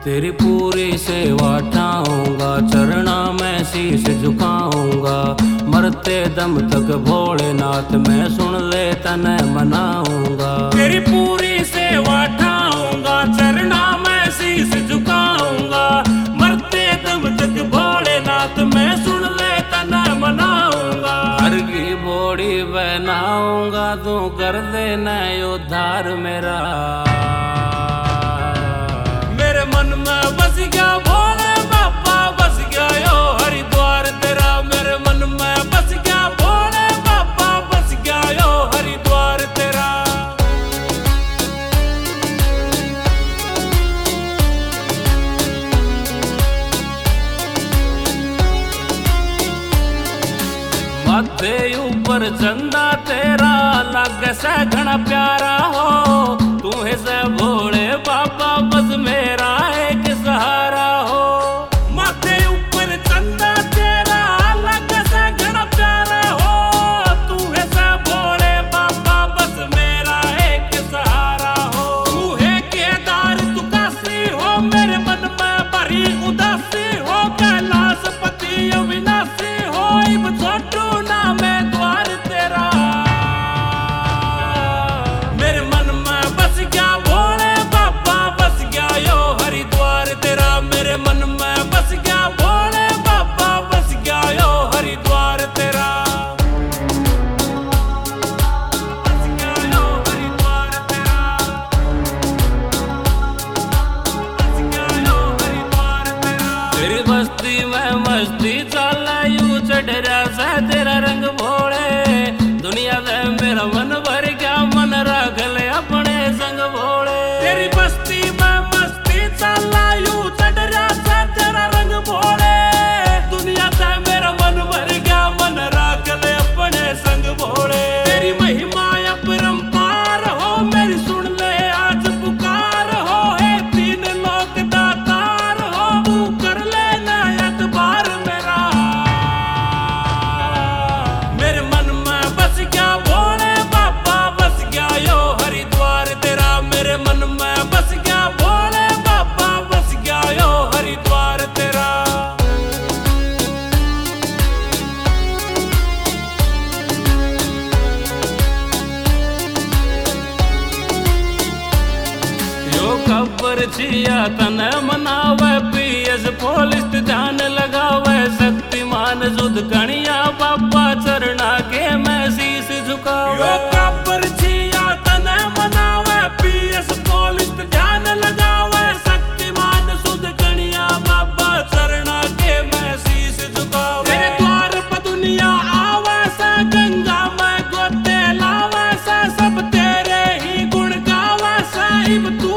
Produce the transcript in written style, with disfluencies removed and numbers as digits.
तेरी पूरी सेवा ठाऊंगा, चरणा में शीश झुकाऊंगा। मरते दम तक भोलेनाथ मैं सुन ले तने मनाऊंगा। तेरी पूरी सेवा ठाऊंगा, चरणा में शीश झुकाऊंगा। मरते दम तक भोलेनाथ मैं सुन ले तने मनाऊंगा। हर की बोड़ी बनाऊंगा, तू कर देना उद्धार मेरा। मेरे मन में बस गया भोले बाबा, बस गया यो हरिद्वार तेरा। मेरे मन में बस गया भोले बाबा, बस गया यो हरिद्वार तेरा। माथे ऊपर चंदा तेरा, लागे से घना प्यारा हो। तू है से भोले बाबा, बस मेरा एक सहारा हो। माथे ऊपर चंदा तेरा, लागे से घना प्यारा हो। तू है से भोले बाबा, बस मेरा एक सहारा हो। तू है केदार तू काशी हो, मेरे मन में भरी उदासी हो। कैलाशपति अविनाशी हो, इब छोटू ना मैं द्वार तेरा। मेरे मन में बस गया भोले बाबा, बस गया यो हरिद्वार तेरा। मेरे मन में बस गया भोले बाबा, बस गया यो हरिद्वार तेरा। बस गया यो हरिद्वार तेरा। बस गया यो हरिद्वार तेरा। तेरी बस्ती में मस्ती चाला, यूं चढ़ रहा सा तेरा रंग भोले। दुनिया से मेरा मन भर गया, मन रख ले अपने संग भोले। तेरी बस्ती में मस्ती चाला, यूं चढ़ रहा सा तेरा रंग भोले। दुनिया से मेरा मन भर गया, मन रख ले अपने संग भोले। तेरी महिमा अपरंपार हो, मेरी सुन ले आज पुकार हो। हे तीन लोक दातार हो, तू कर ले नायक बार मेरा। मेरे मन में बस गया भोले बाबा, बस गया यो हरिद्वार तेरा। मेरे मन में बस गया भोले बाबा, बस गया यो हरिद्वार तेरा। यो खबर छिया तने मनावे, पीएस पुलिस ध्यान लगावे। शक्तिमान जुद कणिया बाबा, चरणा के मैं शीश झुकावे। यो काबर छिया तने मनावे, पीएस पुलिस ध्यान लगावे। शक्तिमान सुध गणिया बाबा, चरणा के मैं शीश झुकावे। तेरे द्वार पर दुनिया आवे से, गंगा में गोते लावे से। सब तेरे ही गुण गावे से, इब तू